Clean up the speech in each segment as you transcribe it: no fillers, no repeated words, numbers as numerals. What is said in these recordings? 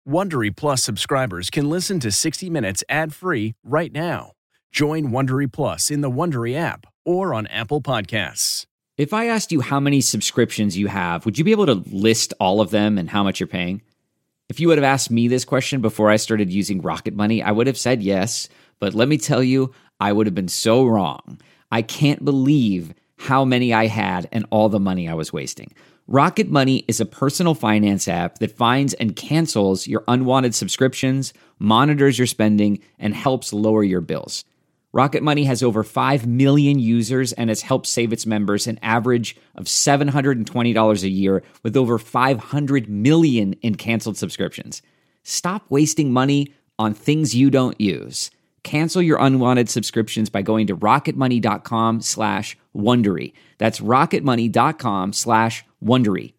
Wondery Plus subscribers can listen to 60 Minutes ad-free right now. Join Wondery Plus in the Wondery app or on Apple Podcasts. If I asked you how many subscriptions you have, would you be able to list all of them and how much you're paying? If you would have asked me this question before I started using Rocket Money, I would have said yes, but let me tell you, I would have been so wrong. I can't believe how many I had and all the money I was wasting. Rocket Money is a personal finance app that finds and cancels your unwanted subscriptions, monitors your spending, and helps lower your bills. Rocket Money has over 5 million users and has helped save its members an average of $720 a year with over 500 million in canceled subscriptions. Stop wasting money on things you don't use. Cancel your unwanted subscriptions by going to rocketmoney.com/Wondery. That's rocketmoney.com/Wondery.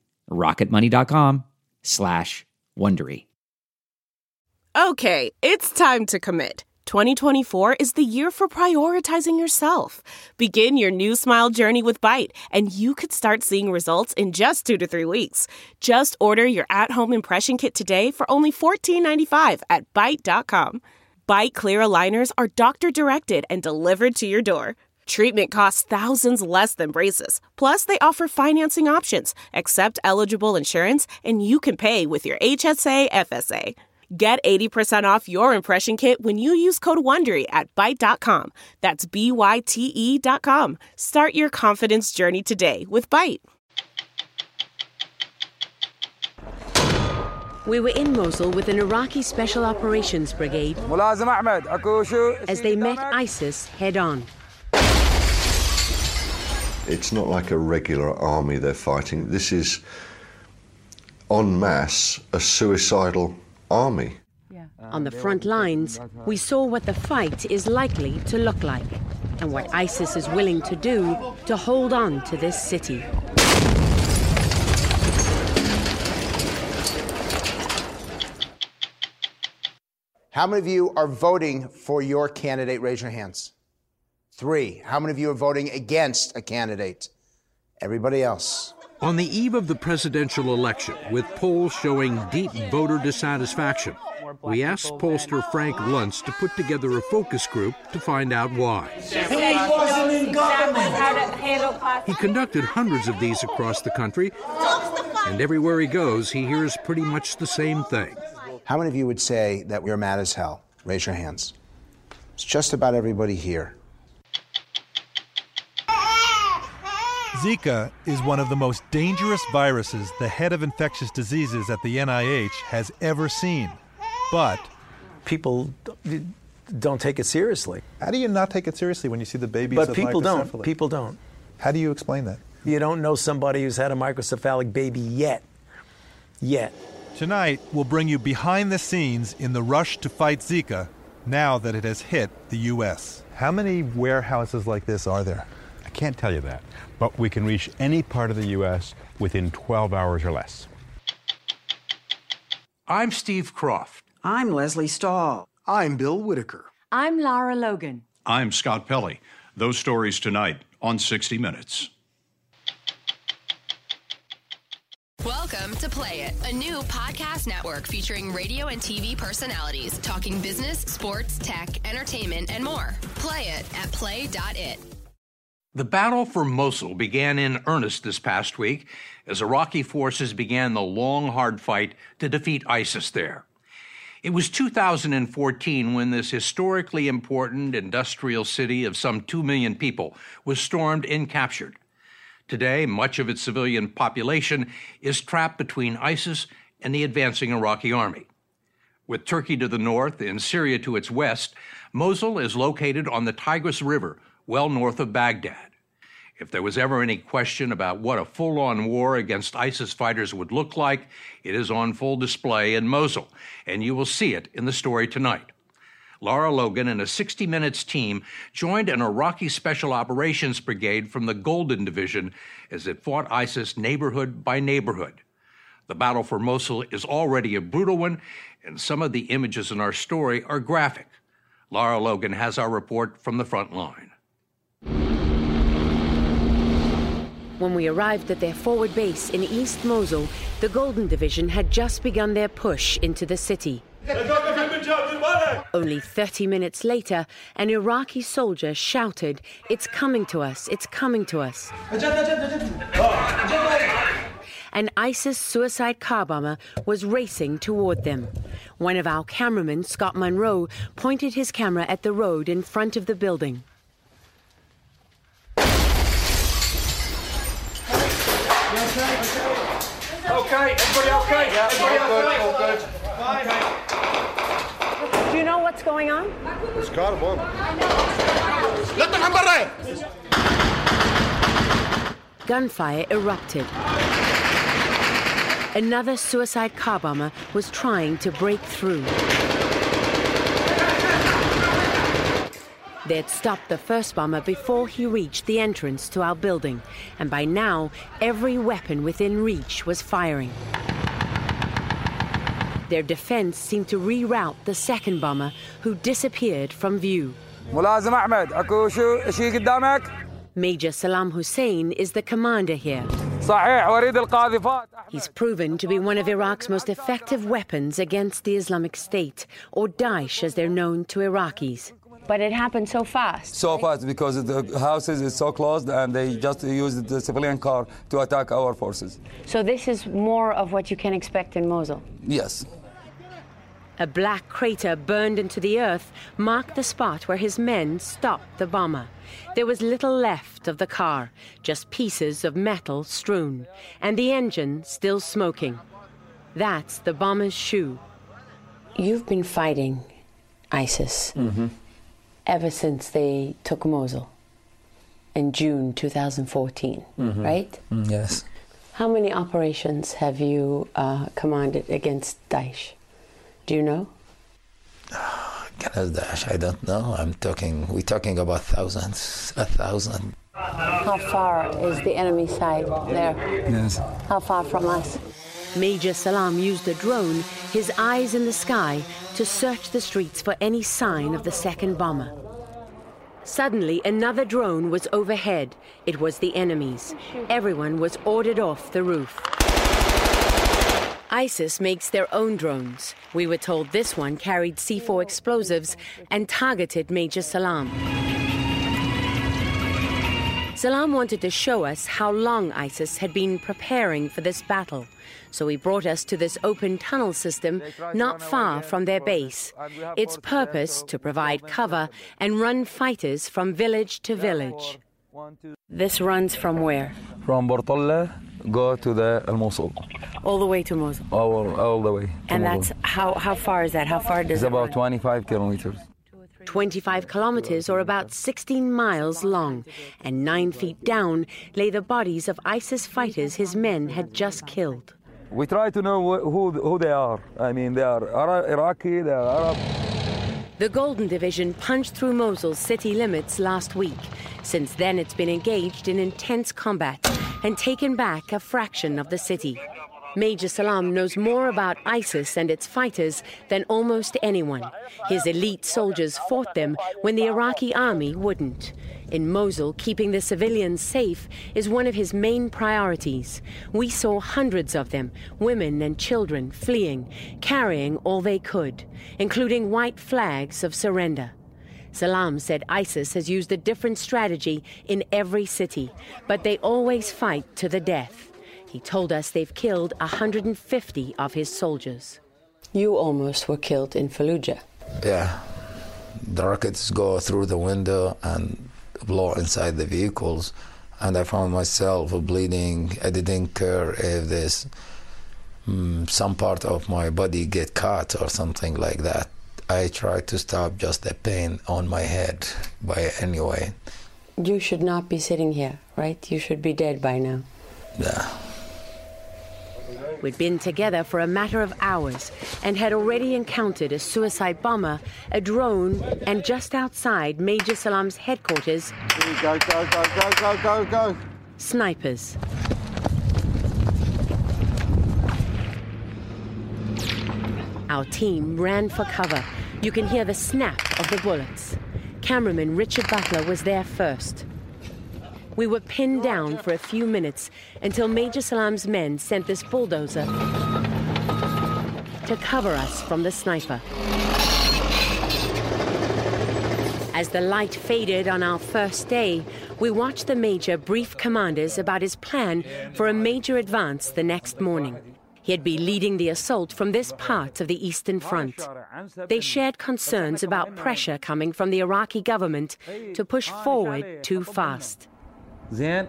rocketmoney.com/Wondery. Okay, it's time to commit. 2024 is the year for prioritizing yourself. Begin your new smile journey with Byte, and you could start seeing results in just 2 to 3 weeks. Just order your at-home impression kit today for only $14.95 at Byte.com. Byte Clear aligners are doctor-directed and delivered to your door. Treatment costs thousands less than braces. Plus, they offer financing options, accept eligible insurance, and you can pay with your HSA, FSA. Get 80% off your impression kit when you use code WONDERY at Byte.com. That's BYTE.com. Start your confidence journey today with Byte. We were in Mosul with an Iraqi Special Operations Brigade as they met ISIS head-on. It's not like a regular army they're fighting. This is, en masse, a suicidal army. On the front lines, we saw what the fight is likely to look like and what ISIS is willing to do to hold on to this city. How many of you are voting for your candidate? Raise your hands. 3. How many of you are voting against a candidate? Everybody else. On the eve of the presidential election, with polls showing deep voter dissatisfaction, we asked pollster Frank Luntz to put together a focus group to find out why. He conducted hundreds of these across the country, and everywhere he goes, he hears pretty much the same thing. How many of you would say that we're mad as hell? Raise your hands. It's just about everybody here. Zika is one of the most dangerous viruses the head of infectious diseases at the NIH has ever seen. But people don't take it seriously. How do you not take it seriously when you see the babies with microcephaly? But people don't. People don't. How do you explain that? You don't know somebody who's had a microcephalic baby yet. Tonight, we'll bring you behind the scenes in the rush to fight Zika now that it has hit the U.S. How many warehouses like this are there? I can't tell you that, but we can reach any part of the U.S. within 12 hours or less. I'm Steve Kroft. I'm Leslie Stahl. I'm Bill Whitaker. I'm Lara Logan. I'm Scott Pelley. Those stories tonight on 60 Minutes. Welcome to Play It, a new podcast network featuring radio and TV personalities talking business, sports, tech, entertainment, and more. Play it at play.it. The battle for Mosul began in earnest this past week as Iraqi forces began the long, hard fight to defeat ISIS there. It was 2014 when this historically important industrial city of some 2 million people was stormed and captured. Today, much of its civilian population is trapped between ISIS and the advancing Iraqi army. With Turkey to the north and Syria to its west, Mosul is located on the Tigris River, well north of Baghdad. If there was ever any question about what a full-on war against ISIS fighters would look like, it is on full display in Mosul, and you will see it in the story tonight. Lara Logan and a 60 Minutes team joined an Iraqi Special Operations Brigade from the Golden Division as it fought ISIS neighborhood by neighborhood. The battle for Mosul is already a brutal one, and some of the images in our story are graphic. Lara Logan has our report from the front line. When we arrived at their forward base in East Mosul, the Golden Division had just begun their push into the city. Only 30 minutes later, an Iraqi soldier shouted, "It's coming to us, it's coming to us." An ISIS suicide car bomber was racing toward them. One of our cameramen, Scott Monroe, pointed his camera at the road in front of the building. Okay, everybody okay? Yeah, all good. Do you know what's going on? It's got a bomb. Gunfire erupted. Another suicide car bomber was trying to break through. They'd stopped the first bomber before he reached the entrance to our building, and by now, every weapon within reach was firing. Their defense seemed to reroute the second bomber, who disappeared from view. Major Salam Hussein is the commander here. He's proven to be one of Iraq's most effective weapons against the Islamic State, or Daesh as they're known to Iraqis. But it happened so fast. So fast because the houses is so closed and they just used the civilian car to attack our forces. So this is more of what you can expect in Mosul? Yes. A black crater burned into the earth marked the spot where his men stopped the bomber. There was little left of the car, just pieces of metal strewn, and the engine still smoking. That's the bomber's shoe. You've been fighting ISIS ever since they took Mosul in June 2014, right? Yes. How many operations have you commanded against Daesh? Do you know? Against Daesh, I don't know. We're talking about thousands, 1,000. How far is the enemy side there? Yes. How far from us? Major Salam used a drone, his eyes in the sky, to search the streets for any sign of the second bomber. Suddenly, another drone was overhead. It was the enemy's. Everyone was ordered off the roof. ISIS makes their own drones. We were told this one carried C4 explosives and targeted Major Salam. Salam wanted to show us how long ISIS had been preparing for this battle, so he brought us to this open tunnel system not far from their base. Its purpose to provide cover and run fighters from village to village. This runs from where? From Bartalla, go to the Mosul. All the way to Mosul? All the way. And that's, how far is that? How far does it run? It's about 25 kilometers. 25 kilometers, or about 16 miles long, and 9 feet down lay the bodies of ISIS fighters his men had just killed. We try to know who they are. I mean, they are Iraqi, they are Arab. The Golden Division punched through Mosul's city limits last week. Since then, it's been engaged in intense combat and taken back a fraction of the city. Major Salam knows more about ISIS and its fighters than almost anyone. His elite soldiers fought them when the Iraqi army wouldn't. In Mosul, keeping the civilians safe is one of his main priorities. We saw hundreds of them, women and children, fleeing, carrying all they could, including white flags of surrender. Salam said ISIS has used a different strategy in every city, but they always fight to the death. He told us they've killed 150 of his soldiers. You almost were killed in Fallujah. Yeah. The rockets go through the window and blow inside the vehicles, and I found myself bleeding. I didn't care if this some part of my body get cut or something like that. I tried to stop just the pain on my head by any way. You should not be sitting here, right? You should be dead by now. Yeah. We'd been together for a matter of hours and had already encountered a suicide bomber, a drone, and just outside Major Salam's headquarters, Go. snipers. Our team ran for cover. You can hear the snap of the bullets. Cameraman Richard Butler was there first. We were pinned down for a few minutes until Major Salam's men sent this bulldozer to cover us from the sniper. As the light faded on our first day, we watched the Major brief commanders about his plan for a major advance the next morning. He'd be leading the assault from this part of the Eastern Front. They shared concerns about pressure coming from the Iraqi government to push forward too fast. Do you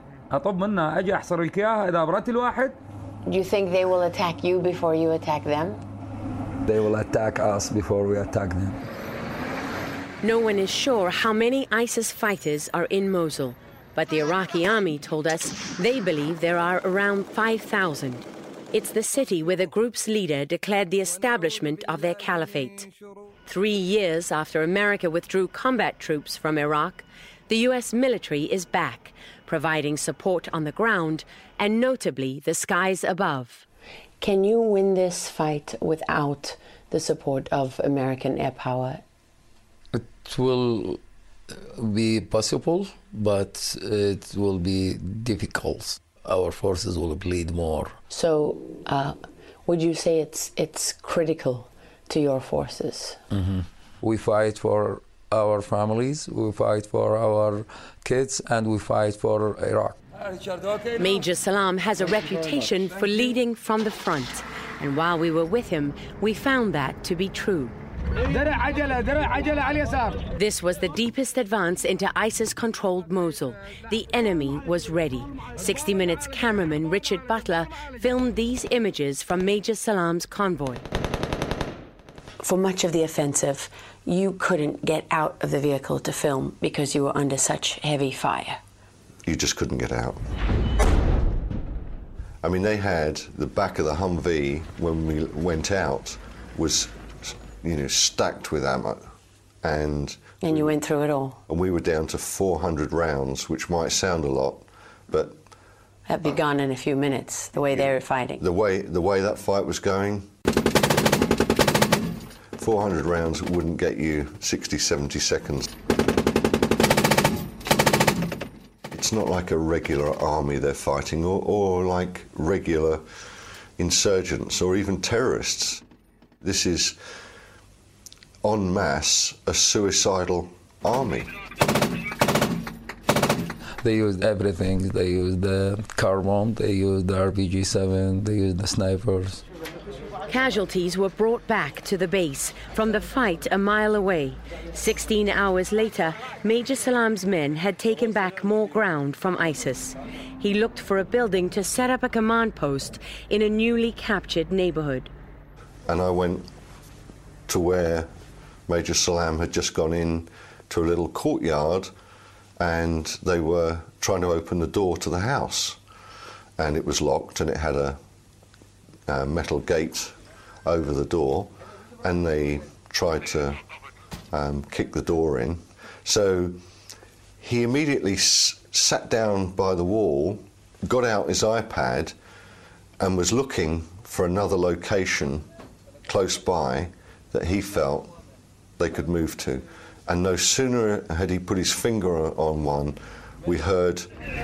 think they will attack you before you attack them? They will attack us before we attack them. No one is sure how many ISIS fighters are in Mosul, but the Iraqi army told us they believe there are around 5,000. It's the city where the group's leader declared the establishment of their caliphate. 3 years after America withdrew combat troops from Iraq, the U.S. military is back, providing support on the ground and notably the skies above. Can you win this fight without the support of American air power? It will be possible, but it will be difficult. Our forces will bleed more. So, would you say it's critical to your forces? Mm-hmm. We fight for our families, we fight for our kids, and we fight for Iraq. Major Salam has a reputation for leading from the front, and while we were with him, we found that to be true. This was the deepest advance into ISIS-controlled Mosul. The enemy was ready. 60 Minutes cameraman Richard Butler filmed these images from Major Salam's convoy. For much of the offensive, you couldn't get out of the vehicle to film because you were under such heavy fire. You just couldn't get out. I mean, they had the back of the Humvee when we went out was, stacked with ammo, and you went through it all. And we were down to 400 rounds, which might sound a lot, but that'd be gone in a few minutes. The way they were fighting. The way that fight was going, 400 rounds wouldn't get you 60, 70 seconds. It's not like a regular army they're fighting, or like regular insurgents or even terrorists. This is, en masse, a suicidal army. They used everything. They used the car bomb, they used the RPG-7, they used the snipers. Casualties were brought back to the base from the fight a mile away. 16 hours later, Major Salam's men had taken back more ground from ISIS. He looked for a building to set up a command post in a newly captured neighborhood. And I went to where Major Salam had just gone in to a little courtyard, and they were trying to open the door to the house. And it was locked, and it had a metal gate over the door, and they tried to kick the door in. So he immediately sat down by the wall, got out his iPad, and was looking for another location close by that he felt they could move to. And no sooner had he put his finger on one, we heard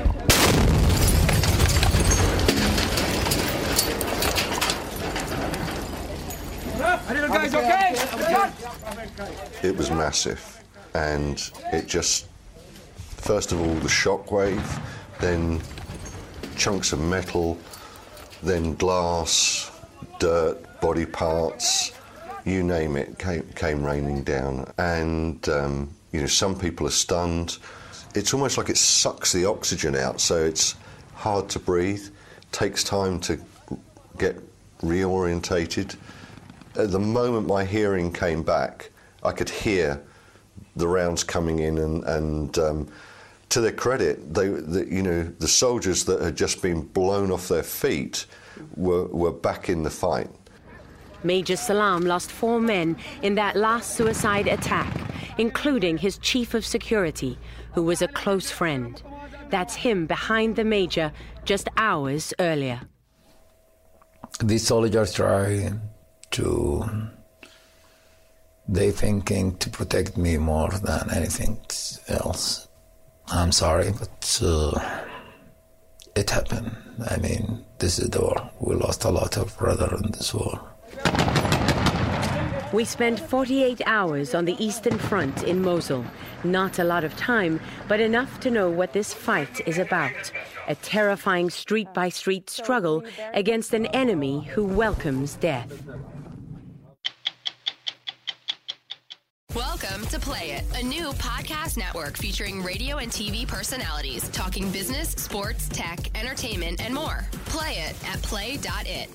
Guys, okay? It was massive, and it just, first of all, the shockwave, then chunks of metal, then glass, dirt, body parts, you name it, came raining down. And, some people are stunned. It's almost like it sucks the oxygen out, so it's hard to breathe, takes time to get reorientated. At the moment my hearing came back, I could hear the rounds coming in, and to their credit, the soldiers that had just been blown off their feet were back in the fight. Major Salam lost 4 men in that last suicide attack, including his chief of security, who was a close friend. That's him behind the Major just hours earlier. These soldiers try they thinking to protect me more than anything else. I'm sorry, but it happened. I mean, this is the war. We lost a lot of brothers in this war. We spent 48 hours on the Eastern Front in Mosul. Not a lot of time, but enough to know what this fight is about. A terrifying street-by-street struggle against an enemy who welcomes death. Welcome to Play It, a new podcast network featuring radio and TV personalities talking business, sports, tech, entertainment, and more. Play it at play.it.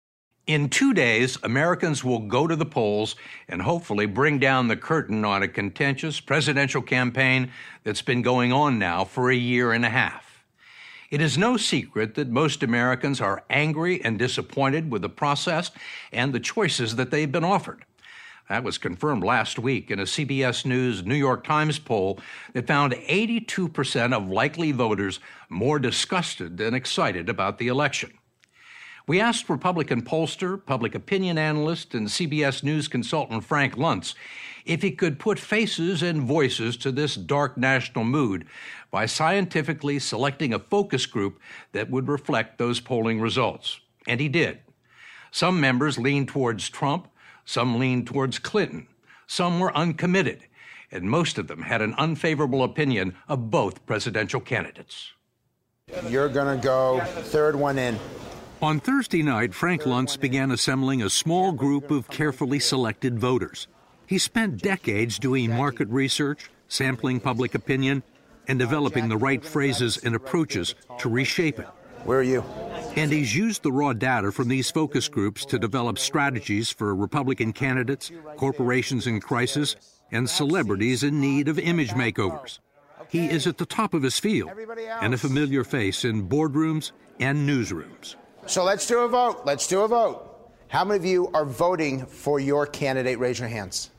In 2 days, Americans will go to the polls and hopefully bring down the curtain on a contentious presidential campaign that's been going on now for a year and a half. It is no secret that most Americans are angry and disappointed with the process and the choices that they've been offered. That was confirmed last week in a CBS News New York Times poll that found 82% of likely voters more disgusted than excited about the election. We asked Republican pollster, public opinion analyst, and CBS News consultant Frank Luntz if he could put faces and voices to this dark national mood by scientifically selecting a focus group that would reflect those polling results. And he did. Some members leaned towards Trump, some leaned towards Clinton, some were uncommitted, and most of them had an unfavorable opinion of both presidential candidates. You're going to go third one in. On Thursday night, Frank Luntz began assembling a small group of carefully selected voters. He spent decades doing market research, sampling public opinion, and developing the right phrases and approaches to reshape it. Where are you? And he's used the raw data from these focus groups to develop strategies for Republican candidates, corporations in crisis, and celebrities in need of image makeovers. He is at the top of his field and a familiar face in boardrooms and newsrooms. So let's do a vote. Let's do a vote. How many of you are voting for your candidate? Raise your hands.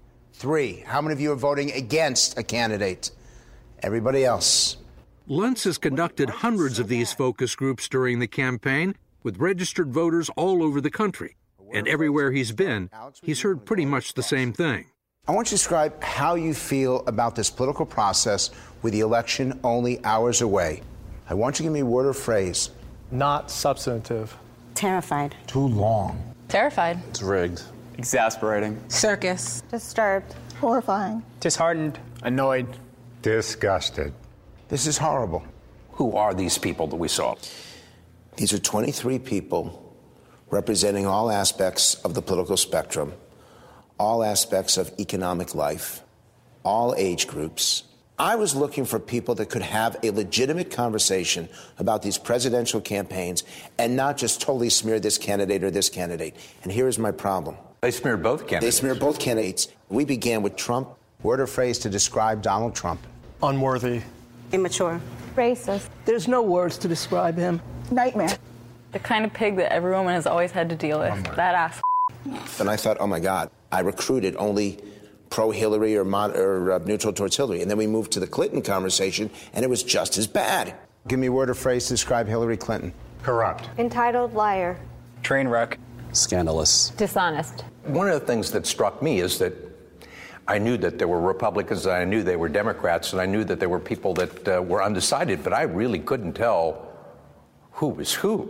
3. How many of you are voting against a candidate? Everybody else. Luntz has conducted hundreds of these focus groups during the campaign with registered voters all over the country. And everywhere he's been, he's heard pretty much the same thing. I want you to describe how you feel about this political process with the election only hours away. I want you to give me a word or phrase. Not substantive. Terrified. Too long. Terrified. It's rigged. Exasperating. Circus. Disturbed. Horrifying. Disheartened. Annoyed. Disgusted. This is horrible. Who are these people that we saw? These are 23 people representing all aspects of the political spectrum, all aspects of economic life, all age groups. I was looking for people that could have a legitimate conversation about these presidential campaigns and not just totally smear this candidate or this candidate. And here is my problem. They smeared both candidates. They smeared both candidates. We began with Trump. Word or phrase to describe Donald Trump. Unworthy. Immature. Racist. There's no words to describe him. Nightmare. The kind of pig that every woman has always had to deal with. That ass. And I thought, oh my God, I recruited only pro-Hillary or neutral towards Hillary. And then we moved to the Clinton conversation, and it was just as bad. Give me a word or phrase to describe Hillary Clinton. Corrupt. Entitled liar. Train wreck. Scandalous. Dishonest. One of the things that struck me is that I knew that there were Republicans, and I knew they were Democrats, and I knew that there were people that were undecided, but I really couldn't tell who was who.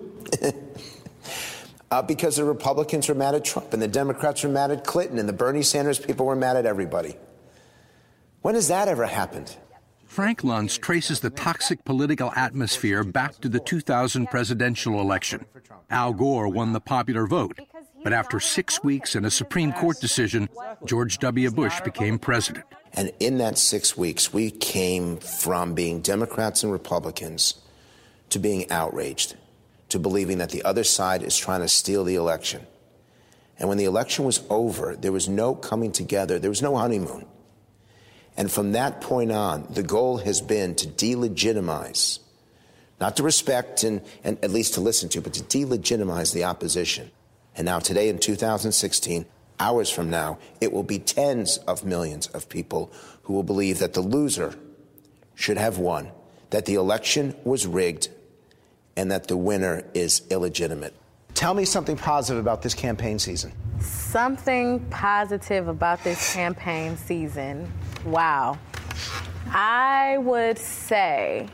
Because the Republicans were mad at Trump, and the Democrats were mad at Clinton, and the Bernie Sanders people were mad at everybody. When has that ever happened? Frank Luntz traces the toxic political atmosphere back to the 2000 presidential election. Al Gore won the popular vote, but after 6 weeks and a Supreme Court decision, George W. Bush became president. And in that 6 weeks, we came from being Democrats and Republicans to being outraged, to believing that the other side is trying to steal the election. And when the election was over, there was no coming together. There was no honeymoon. And from that point on, the goal has been to delegitimize, not to respect and at least to listen to, but to delegitimize the opposition. And now today in 2016, hours from now, it will be tens of millions of people who will believe that the loser should have won, that the election was rigged, and that the winner is illegitimate. Tell me something positive about this campaign season. Something positive about this campaign season. Wow. I would say,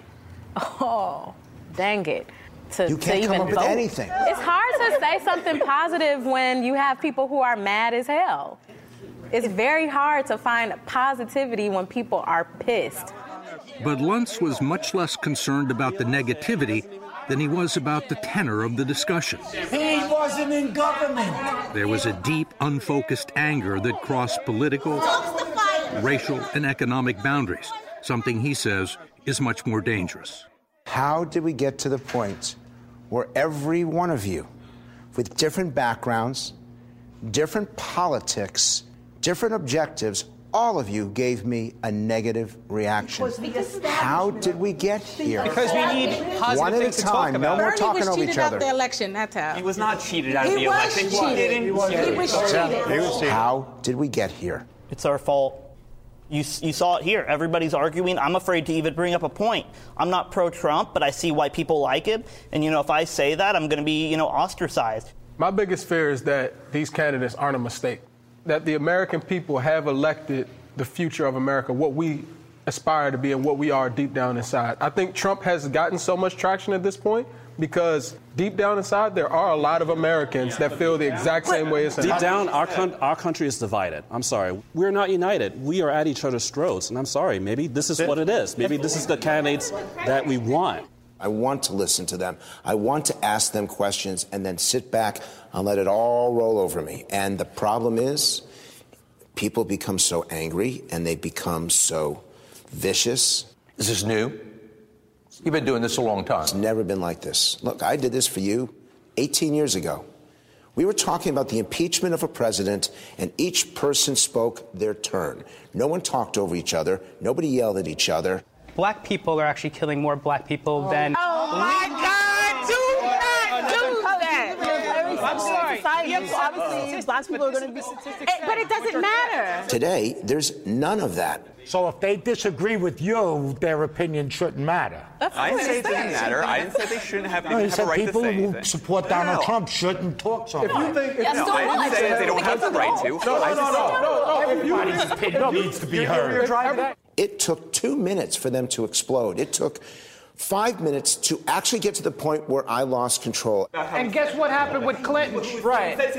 oh, dang it. You can't come up with anything. It's hard to say something positive when you have people who are mad as hell. It's very hard to find positivity when people are pissed. But Luntz was much less concerned about the negativity than he was about the tenor of the discussion. He wasn't in government. There was a deep, unfocused anger that crossed political, racial, and economic boundaries, something he says is much more dangerous. How did we get to the point where every one of you, with different backgrounds, different politics, different objectives, all of you gave me a negative reaction? How did we get here? Because we need positive one at things a to talk time. about. No more talking over each other. Out the election, that's how. He was not cheated out of the election. He was cheated. How did we get here? It's our fault. You saw it here. Everybody's arguing. I'm afraid to even bring up a point. I'm not pro-Trump, but I see why people like him. And, if I say that, I'm going to be, ostracized. My biggest fear is that these candidates aren't a mistake, that the American people have elected the future of America, what we aspire to be and what we are deep down inside. I think Trump has gotten so much traction at this point because deep down inside, there are a lot of Americans that feel the exact same way as him. Deep down, our country is divided. I'm sorry. We're not united. We are at each other's throats. And I'm sorry, maybe this is what it is. Maybe this is the candidates that we want. I want to listen to them. I want to ask them questions and then sit back and let it all roll over me. And the problem is, people become so angry and they become so vicious. Is this new? You've been doing this a long time. It's never been like this. Look, I did this for you 18 years ago. We were talking about the impeachment of a president, and each person spoke their turn. No one talked over each other. Nobody yelled at each other. Black people are actually killing more black people than... Oh, my God! Do not do that! I'm sorry. Obviously, black people are going to be statistics. But it doesn't matter. Today, there's none of that. So if they disagree with you, their opinion shouldn't matter. I didn't say it didn't matter. I didn't say they shouldn't have a right to say anything. People who support Donald Trump shouldn't talk so much. I didn't say they don't have the right to. No. Everybody's opinion needs to be heard. It took 2 minutes for them to explode. It took 5 minutes to actually get to the point where I lost control. And guess what happened with Clinton? Right. No.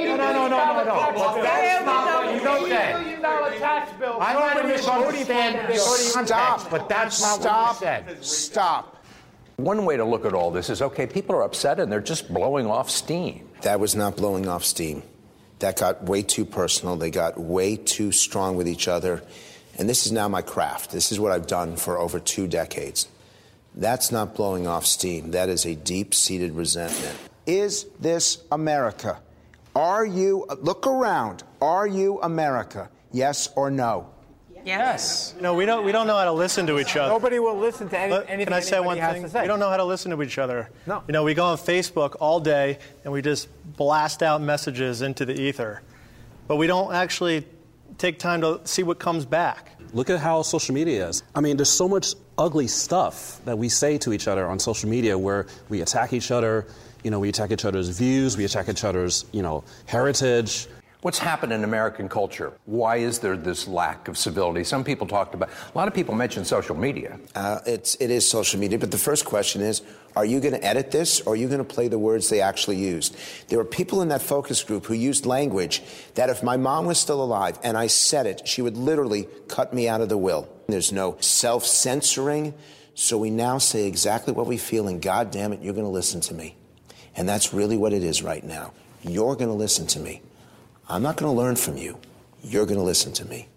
You know that. $80 billion tax bill. I don't misunderstand the context, but that's not what you said. Stop. One way to look at all this is, okay, people are upset and they're just blowing off steam. That was not blowing off steam. That got way too personal. They got way too strong with each other. And this is now my craft. This is what I've done for over 2 decades. That's not blowing off steam. That is a deep-seated resentment. Is this America? Are you, look around, are you America? Yes or no? Yes. No, we don't know how to listen to each other. Nobody will listen to anything Can I say one thing? We don't know how to listen to each other. No. We go on Facebook all day and we just blast out messages into the ether. But we don't actually take time to see what comes back. Look at how social media is. I mean, there's so much ugly stuff that we say to each other on social media where we attack each other, we attack each other's views, we attack each other's, heritage. What's happened in American culture? Why is there this lack of civility? Some people talked about, a lot of people mention social media. It is social media, but the first question is, are you going to edit this or are you going to play the words they actually used? There were people in that focus group who used language that if my mom was still alive and I said it, she would literally cut me out of the will. There's no self-censoring, so we now say exactly what we feel, and God damn it, you're going to listen to me. And that's really what it is right now. You're going to listen to me. I'm not going to learn from you. You're going to listen to me.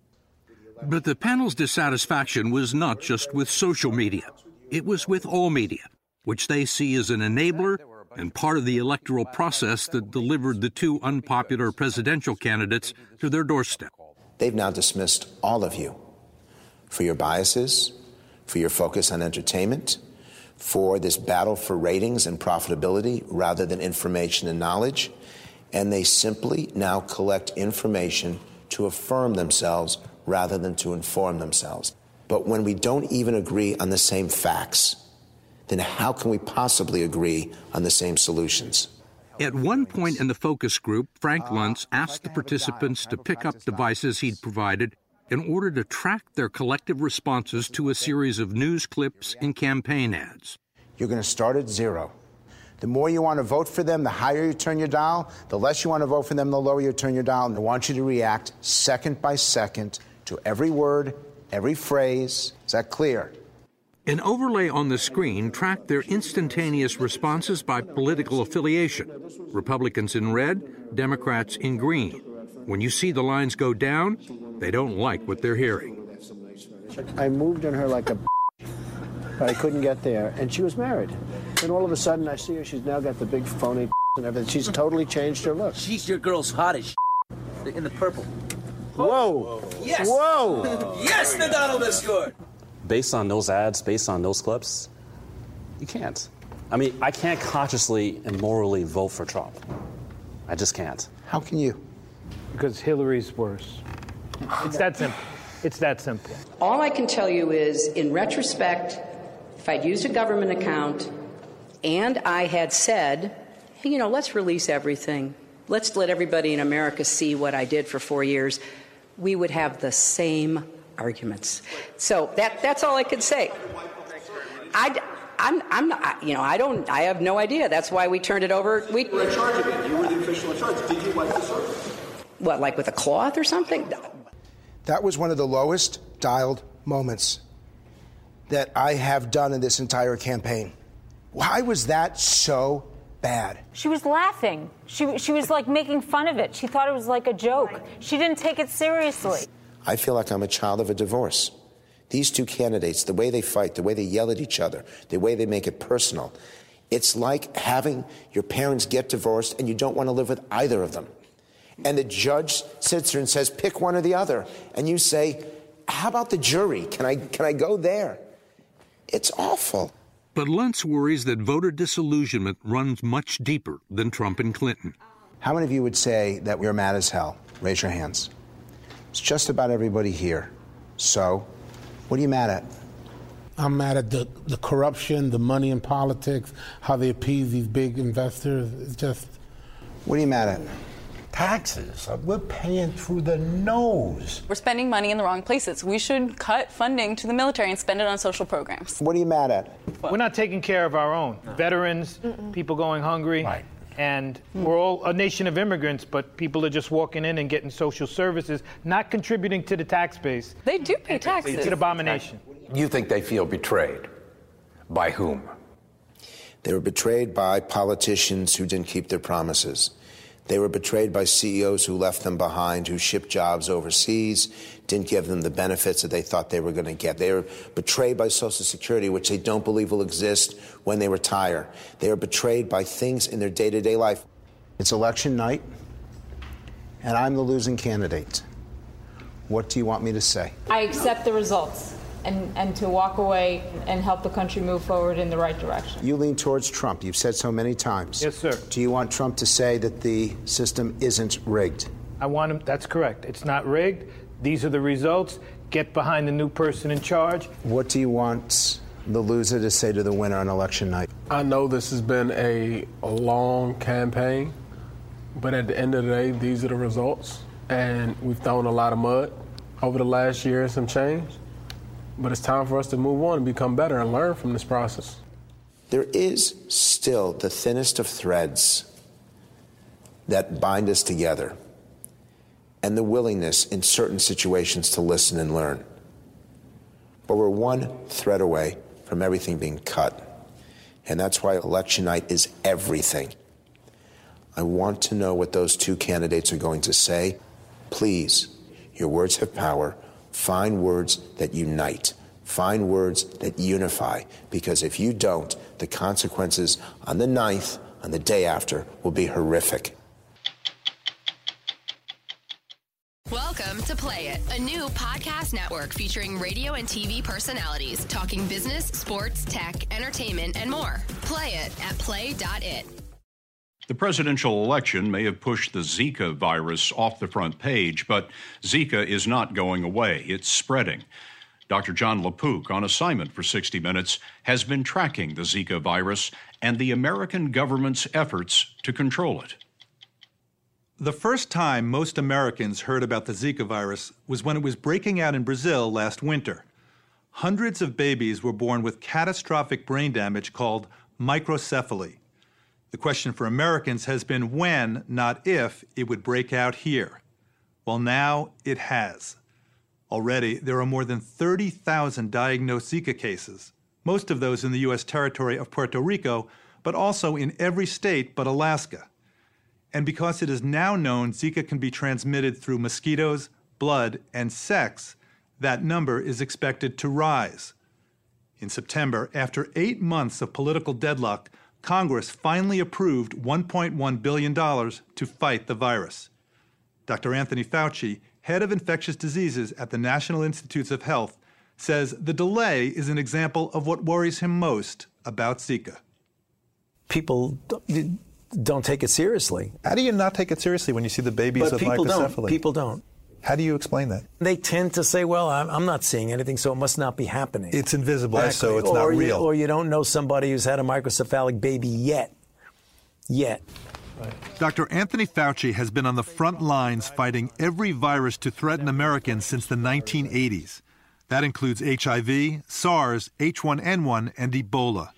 But the panel's dissatisfaction was not just with social media. It was with all media, which they see as an enabler and part of the electoral process that delivered the 2 unpopular presidential candidates to their doorstep. They've now dismissed all of you for your biases, for your focus on entertainment, for this battle for ratings and profitability rather than information and knowledge. And they simply now collect information to affirm themselves rather than to inform themselves. But when we don't even agree on the same facts, then how can we possibly agree on the same solutions? At one point in the focus group, Frank Luntz asked the participants to pick up devices he'd provided in order to track their collective responses to a series of news clips and campaign ads. You're going to start at zero. The more you want to vote for them, the higher you turn your dial. The less you want to vote for them, the lower you turn your dial. And I want you to react second by second to every word, every phrase. Is that clear? An overlay on the screen tracked their instantaneous responses by political affiliation. Republicans in red, Democrats in green. When you see the lines go down, they don't like what they're hearing. I moved on her like a but I couldn't get there, and she was married. And all of a sudden, I see her. She's now got the big phony and everything. She's totally changed her look. She's your girl's hottest in the purple. Whoa. Yes. Whoa. Yes, the Donald has scored. Based on those ads, based on those clips, you can't. I mean, I can't consciously and morally vote for Trump. I just can't. How can you? Because Hillary's worse. It's that simple. It's that simple. All I can tell you is, in retrospect, if I'd used a government account and I had said, hey, you know, let's release everything. Let's let everybody in America see what I did for 4 years, we would have the same arguments. So that's all I could say. I'm not, you know, I have no idea. That's why we turned it over. You were in charge of it. You were the official in charge. Did you wipe the surface? What, like with a cloth or something? That was one of the lowest dialed moments that I have done in this entire campaign. Why was that so bad? She was laughing. She was like making fun of it. She thought it was like a joke. She didn't take it seriously. I feel like I'm a child of a divorce. These two candidates, the way they fight, the way they yell at each other, the way they make it personal, it's like having your parents get divorced and you don't want to live with either of them. And the judge sits there and says, pick one or the other. And you say, how about the jury? Can I go there? It's awful. But Luntz worries that voter disillusionment runs much deeper than Trump and Clinton. How many of you would say that we're mad as hell? Raise your hands. It's just about everybody here. So, what are you mad at? I'm mad at the corruption, the money in politics, how they appease these big investors. It's just... What are you mad at? Taxes. We're paying through the nose. We're spending money in the wrong places. We should cut funding to the military and spend it on social programs. What are you mad at? We're not taking care of our own. Veterans, people going hungry. Right. And we're all a nation of immigrants, but people are just walking in and getting social services, not contributing to the tax base. They do pay taxes. It's an abomination. You think they feel betrayed? By whom? They were betrayed by politicians who didn't keep their promises. They were betrayed by CEOs who left them behind, who shipped jobs overseas, didn't give them the benefits that they thought they were going to get. They were betrayed by Social Security, which they don't believe will exist when they retire. They are betrayed by things in their day-to-day life. It's election night, and I'm the losing candidate. What do you want me to say? I accept the results and to walk away and help the country move forward in the right direction. You lean towards Trump. You've said so many times. Yes, sir. Do you want Trump to say that the system isn't rigged? I want him, that's correct. It's not rigged. These are the results. Get behind the new person in charge. What do you want the loser to say to the winner on election night? I know this has been a long campaign, but at the end of the day, these are the results. And we've thrown a lot of mud over the last year and some change. But it's time for us to move on and become better and learn from this process. There is still the thinnest of threads that bind us together, and the willingness in certain situations to listen and learn. But we're one thread away from everything being cut. And that's why election night is everything. I want to know what those two candidates are going to say. Please, your words have power. Find words that unite. Find words that unify. Because if you don't, the consequences on the 9th, on the day after, will be horrific. Welcome to Play It, a new podcast network featuring radio and TV personalities talking business, sports, tech, entertainment, and more. Play it at play.it. The presidential election may have pushed the Zika virus off the front page, but Zika is not going away. It's spreading. Dr. John LaPook, on assignment for 60 Minutes, has been tracking the Zika virus and the American government's efforts to control it. The first time most Americans heard about the Zika virus was when it was breaking out in Brazil last winter. Hundreds of babies were born with catastrophic brain damage called microcephaly. The question for Americans has been when, not if, it would break out here. Well, now it has. Already, there are more than 30,000 diagnosed Zika cases, most of those in the U.S. territory of Puerto Rico, but also in every state but Alaska. And because it is now known Zika can be transmitted through mosquitoes, blood, and sex, that number is expected to rise. In September, after 8 months of political deadlock, Congress finally approved $1.1 billion to fight the virus. Dr. Anthony Fauci, head of infectious diseases at the National Institutes of Health, says the delay is an example of what worries him most about Zika. People don't take it seriously. How do you not take it seriously when you see the babies with microcephaly? People don't. How do you explain that? They tend to say, well, I'm not seeing anything, so it must not be happening. It's invisible, so it's not real. Or you don't know somebody who's had a microcephalic baby yet. Dr. Anthony Fauci has been on the front lines fighting every virus to threaten Americans since the 1980s. That includes HIV, SARS, H1N1, and Ebola.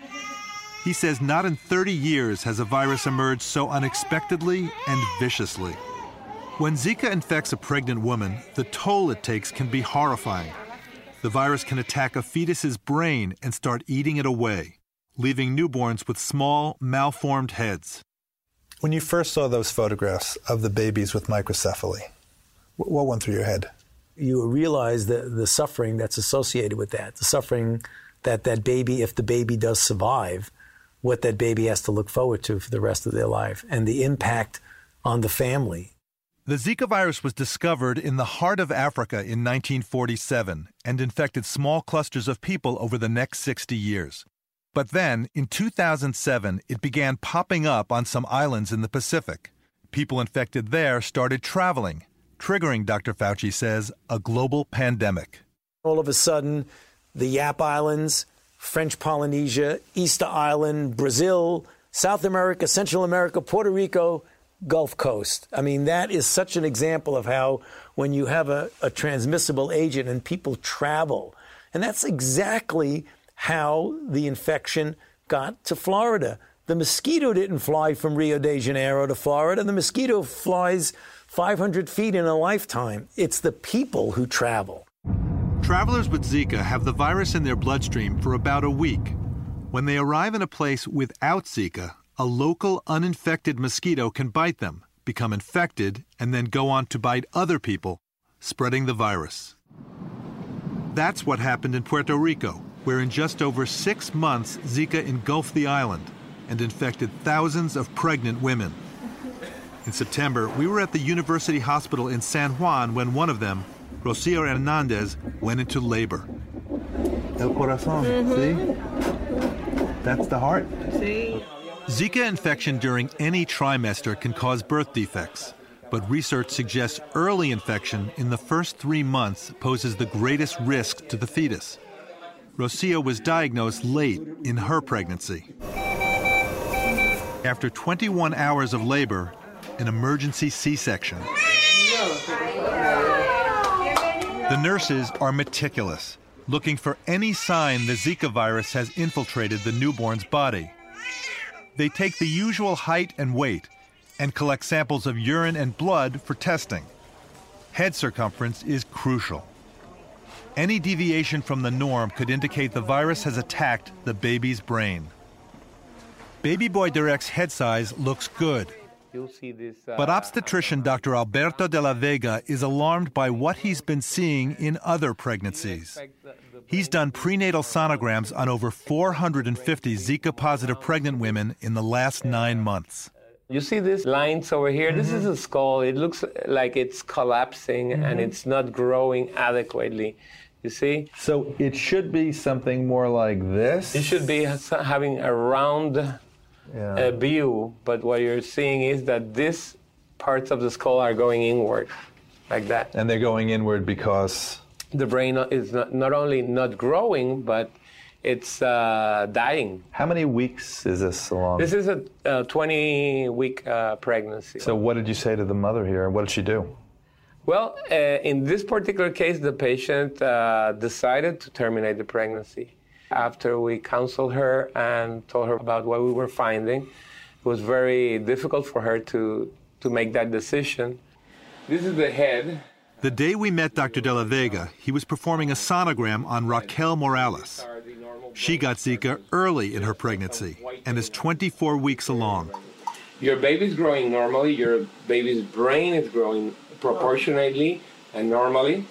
He says not in 30 years has a virus emerged so unexpectedly and viciously. When Zika infects a pregnant woman, the toll it takes can be horrifying. The virus can attack a fetus's brain and start eating it away, leaving newborns with small, malformed heads. When you first saw those photographs of the babies with microcephaly, what went through your head? You realize the suffering that's associated with that, the suffering that baby, if the baby does survive, what that baby has to look forward to for the rest of their life, and the impact on the family. The Zika virus was discovered in the heart of Africa in 1947 and infected small clusters of people over the next 60 years. But then, in 2007, it began popping up on some islands in the Pacific. People infected there started traveling, triggering, Dr. Fauci says, a global pandemic. All of a sudden, the Yap Islands, French Polynesia, Easter Island, Brazil, South America, Central America, Puerto Rico, Gulf Coast. I mean, that is such an example of how when you have a transmissible agent and people travel, and that's exactly how the infection got to Florida. The mosquito didn't fly from Rio de Janeiro to Florida. The mosquito flies 500 feet in a lifetime. It's the people who travel. Travelers with Zika have the virus in their bloodstream for about a week. When they arrive in a place without Zika, a local uninfected mosquito can bite them, become infected, and then go on to bite other people, spreading the virus. That's what happened in Puerto Rico, where in just over 6 months, Zika engulfed the island and infected thousands of pregnant women. In September, we were at the University Hospital in San Juan when one of them, Rocio Hernandez, went into labor. El corazón, see? That's the heart. See? Zika infection during any trimester can cause birth defects, but research suggests early infection in the first 3 months poses the greatest risk to the fetus. Rocio was diagnosed late in her pregnancy. After 21 hours of labor, an emergency C-section. The nurses are meticulous, looking for any sign the Zika virus has infiltrated the newborn's body. They take the usual height and weight and collect samples of urine and blood for testing. Head circumference is crucial. Any deviation from the norm could indicate the virus has attacked the baby's brain. Baby boy Derek's head size looks good. But obstetrician Dr. Alberto de la Vega is alarmed by what he's been seeing in other pregnancies. He's done prenatal sonograms on over 450 Zika-positive pregnant women in the last 9 months. You see these lines over here? This is a skull. It looks like it's collapsing and it's not growing adequately. You see? So it should be something more like this? It should be having a round view, but what you're seeing is that these parts of the skull are going inward, like that. And they're going inward because? The brain is not only not growing, but it's dying. How many weeks is this along? This is a 20-week pregnancy. So what did you say to the mother here? What did she do? Well, in this particular case, the patient decided to terminate the pregnancy. After we counseled her and told her about what we were finding, it was very difficult for her to make that decision. This is the head. The day we met Dr. De La Vega, he was performing a sonogram on Raquel Morales. She got Zika early in her pregnancy and is 24 weeks along. Your baby's growing normally. Your baby's brain is growing proportionately and normally.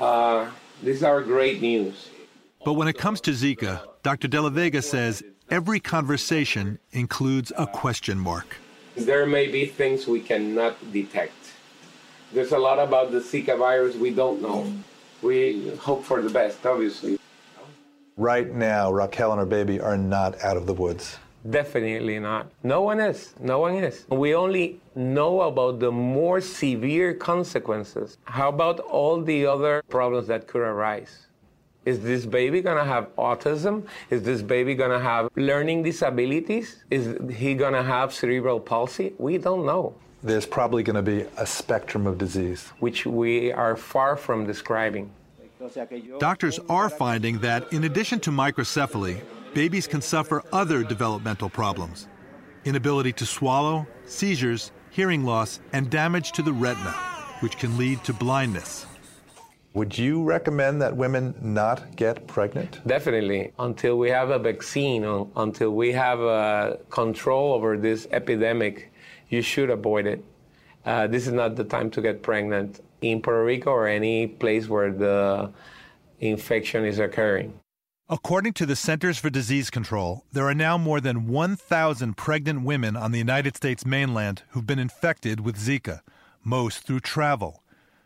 These are great news. But when it comes to Zika, Dr. De La Vega says every conversation includes a question mark. There may be things we cannot detect. There's a lot about the Zika virus we don't know. We hope for the best, obviously. Right now, Raquel and her baby are not out of the woods. Definitely not. No one is. No one is. We only know about the more severe consequences. How about all the other problems that could arise? Is this baby going to have autism? Is this baby going to have learning disabilities? Is he going to have cerebral palsy? We don't know. There's probably going to be a spectrum of disease, which we are far from describing. Doctors are finding that in addition to microcephaly, babies can suffer other developmental problems: inability to swallow, seizures, hearing loss, and damage to the retina, which can lead to blindness. Would you recommend that women not get pregnant? Definitely. Until we have a vaccine, until we have control over this epidemic, you should avoid it. This is not the time to get pregnant in Puerto Rico or any place where the infection is occurring. According to the Centers for Disease Control, there are now more than 1,000 pregnant women on the United States mainland who've been infected with Zika, most through travel.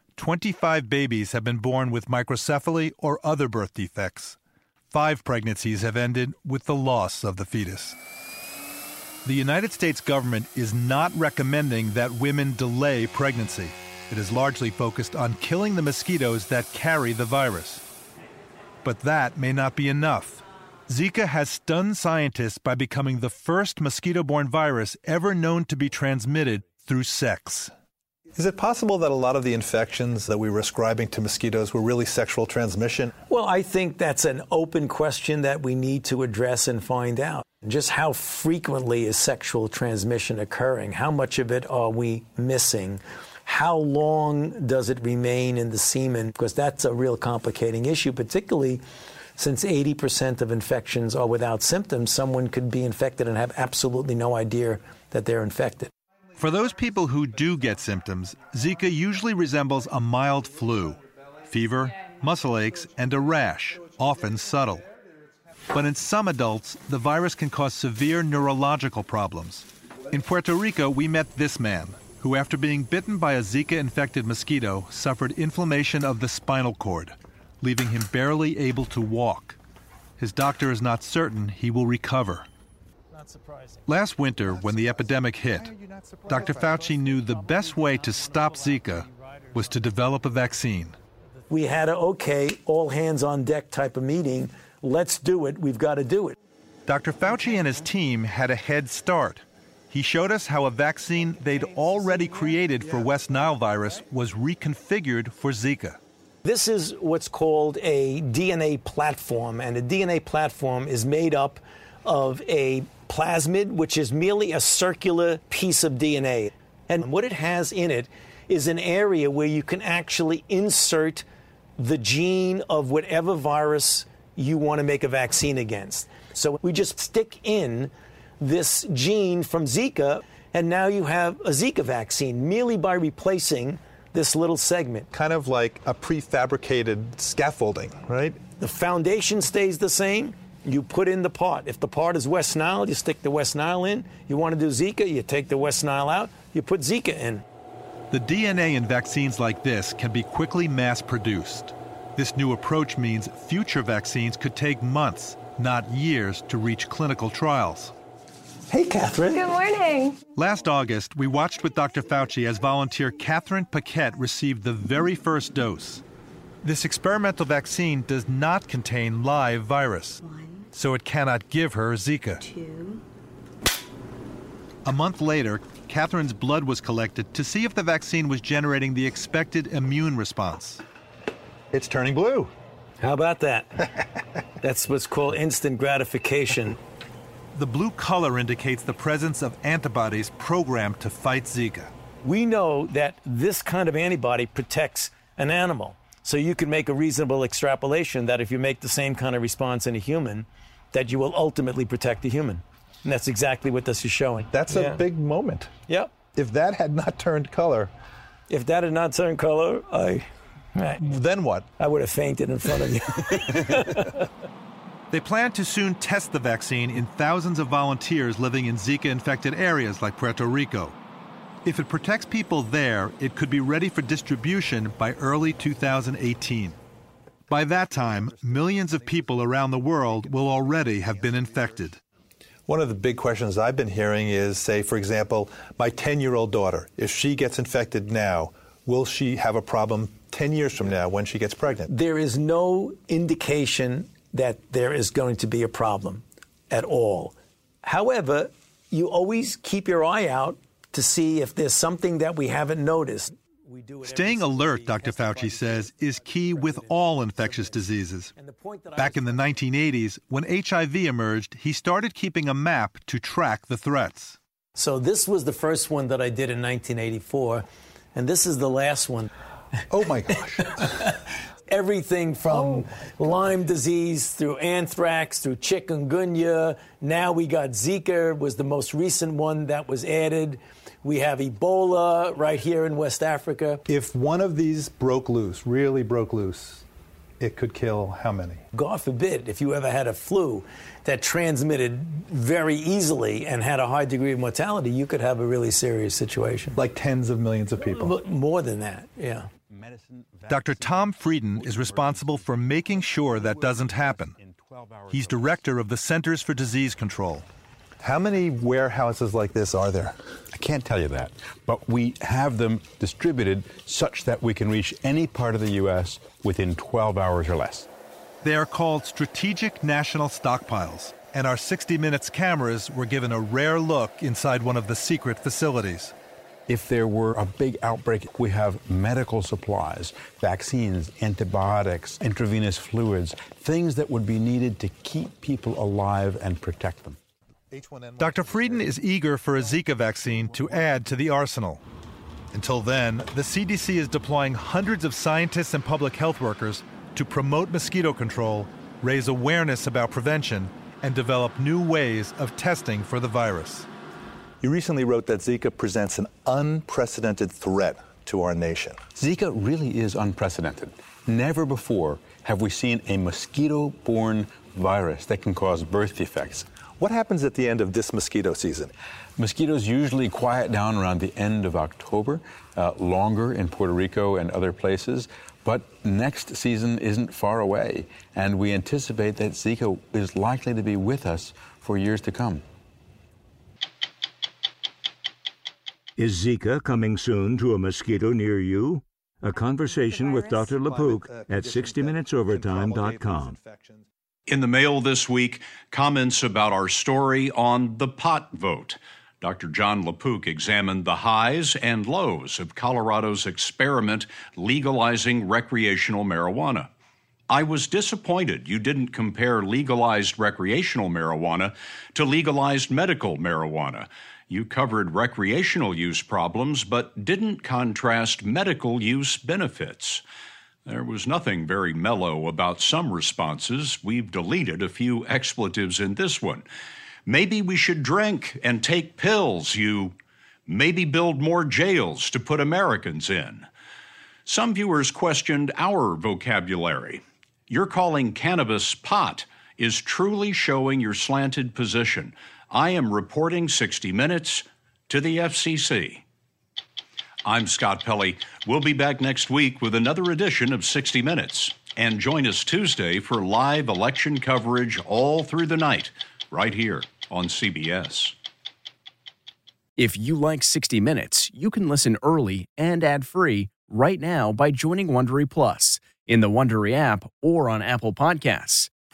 25 babies have been born with microcephaly or other birth defects. 5 pregnancies have ended with the loss of the fetus. The United States government is not recommending that women delay pregnancy. It is largely focused on killing the mosquitoes that carry the virus. But that may not be enough. Zika has stunned scientists by becoming the first mosquito-borne virus ever known to be transmitted through sex. Is it possible that a lot of the infections that we were ascribing to mosquitoes were really sexual transmission? Well, I think that's an open question that we need to address and find out. Just how frequently is sexual transmission occurring? How much of it are we missing? How long does it remain in the semen? Because that's a real complicating issue, particularly since 80% of infections are without symptoms. Someone could be infected and have absolutely no idea that they're infected. For those people who do get symptoms, Zika usually resembles a mild flu: fever, muscle aches, and a rash, often subtle. But in some adults, the virus can cause severe neurological problems. In Puerto Rico, we met this man, who after being bitten by a Zika-infected mosquito, suffered inflammation of the spinal cord, leaving him barely able to walk. His doctor is not certain he will recover. Not surprising. Last winter, when the epidemic hit, Dr. Fauci knew the best way to stop Zika was to develop a vaccine. We had a, okay, all hands on deck type of meeting. Let's do it. We've got to do it. Dr. Fauci and his team had a head start. He showed us how a vaccine they'd already created for West Nile virus was reconfigured for Zika. This is what's called a DNA platform, and a DNA platform is made up of a plasmid, which is merely a circular piece of DNA. And what it has in it is an area where you can actually insert the gene of whatever virus you want to make a vaccine against. So we just stick in this gene from Zika, and now you have a Zika vaccine merely by replacing this little segment. Kind of like a prefabricated scaffolding, right? The foundation stays the same. You put in the part. If the part is West Nile, you stick the West Nile in. You want to do Zika, you take the West Nile out, you put Zika in. The DNA in vaccines like this can be quickly mass-produced. This new approach means future vaccines could take months, not years, to reach clinical trials. Hey, Catherine. Good morning. Last August, we watched with Dr. Fauci as volunteer Catherine Paquette received the very first dose. This experimental vaccine does not contain live virus. so it cannot give her Zika. A month later, Catherine's blood was collected to see if the vaccine was generating the expected immune response. It's turning blue. How about that? That's what's called instant gratification. The blue color indicates the presence of antibodies programmed to fight Zika. We know that this kind of antibody protects an animal. So you can make a reasonable extrapolation that if you make the same kind of response in a human, that you will ultimately protect the human. And that's exactly what this is showing. That's a big moment. Yep. If that had not turned color. If that had not turned color, then what? I would have fainted in front of you. They plan to soon test the vaccine in thousands of volunteers living in Zika-infected areas like Puerto Rico. If it protects people there, it could be ready for distribution by early 2018. By that time, millions of people around the world will already have been infected. One of the big questions I've been hearing is, say, for example, my 10-year-old daughter, if she gets infected now, will she have a problem 10 years from now when she gets pregnant? There is no indication that there is going to be a problem at all. However, you always keep your eye out to see if there's something that we haven't noticed. Staying alert, Dr. Fauci says, is key with all infectious diseases. Back in the 1980s, when HIV emerged, he started keeping a map to track the threats. So this was the first one that I did in 1984, and this is the last one. Oh, my gosh. Everything from Lyme disease through anthrax, through chikungunya. Now we got Zika, was the most recent one that was added. We have Ebola right here in West Africa. If one of these broke loose, really broke loose, it could kill how many? God forbid, if you ever had a flu that transmitted very easily and had a high degree of mortality, you could have a really serious situation. Like tens of millions of people. More than that, yeah. Dr. Tom Frieden is responsible for making sure that doesn't happen. He's director of the Centers for Disease Control. How many warehouses like this are there? I can't tell you that, but we have them distributed such that we can reach any part of the U.S. within 12 hours or less. They are called Strategic National Stockpiles, and our 60 Minutes cameras were given a rare look inside one of the secret facilities. If there were a big outbreak, we have medical supplies, vaccines, antibiotics, intravenous fluids, things that would be needed to keep people alive and protect them. Dr. Frieden is eager for a Zika vaccine to add to the arsenal. Until then, the CDC is deploying hundreds of scientists and public health workers to promote mosquito control, raise awareness about prevention, and develop new ways of testing for the virus. You recently wrote that Zika presents an unprecedented threat to our nation. Zika really is unprecedented. Never before have we seen a mosquito-borne virus that can cause birth defects. What happens at the end of this mosquito season? Mosquitoes usually quiet down around the end of October, longer in Puerto Rico and other places. But next season isn't far away, and we anticipate that Zika is likely to be with us for years to come. Is Zika coming soon to a mosquito near you? A conversation with Dr. LaPook at 60MinutesOvertime.com. In the mail this week, comments about our story on the pot vote. Dr. John LaPook examined the highs and lows of Colorado's experiment legalizing recreational marijuana. I was disappointed you didn't compare legalized recreational marijuana to legalized medical marijuana. You covered recreational use problems, but didn't contrast medical use benefits. There was nothing very mellow about some responses. We've deleted a few expletives in this one. Maybe we should drink and take pills. You maybe build more jails to put Americans in. Some viewers questioned our vocabulary. You're calling cannabis pot is truly showing your slanted position. I am reporting 60 Minutes to the FCC. I'm Scott Pelley. We'll be back next week with another edition of 60 Minutes. And join us Tuesday for live election coverage all through the night, right here on CBS. If you like 60 Minutes, you can listen early and ad-free right now by joining Wondery Plus in the Wondery app or on Apple Podcasts.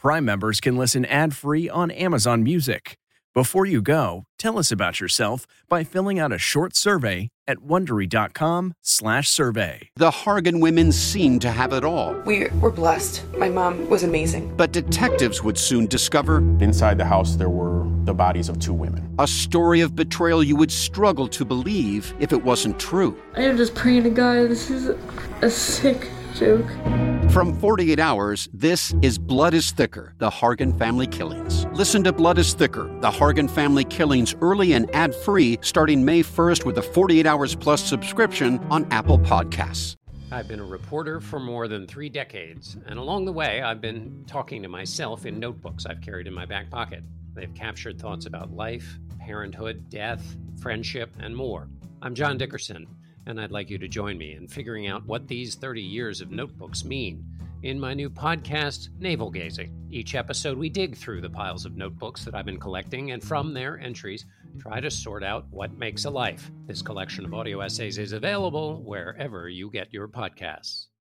Prime members can listen ad-free on Amazon Music. Before you go, tell us about yourself by filling out a short survey at Wondery.com/survey. The Hargan women seemed to have it all. We were blessed. My mom was amazing. But detectives would soon discover inside the house there were the bodies of 2 women. A story of betrayal you would struggle to believe if it wasn't true. I am just praying to God, this is a sick joke. From 48 Hours, this is Blood is Thicker, The Hargan Family Killings. Listen to Blood is Thicker, The Hargan Family Killings early and ad-free starting May 1st with a 48 Hours Plus subscription on Apple Podcasts. I've been a reporter for more than 3 decades, and along the way, I've been talking to myself in notebooks I've carried in my back pocket. They've captured thoughts about life, parenthood, death, friendship, and more. I'm John Dickerson, and I'd like you to join me in figuring out what these 30 years of notebooks mean in my new podcast, Navel Gazing. Each episode, we dig through the piles of notebooks that I've been collecting, and from their entries, try to sort out what makes a life. This collection of audio essays is available wherever you get your podcasts.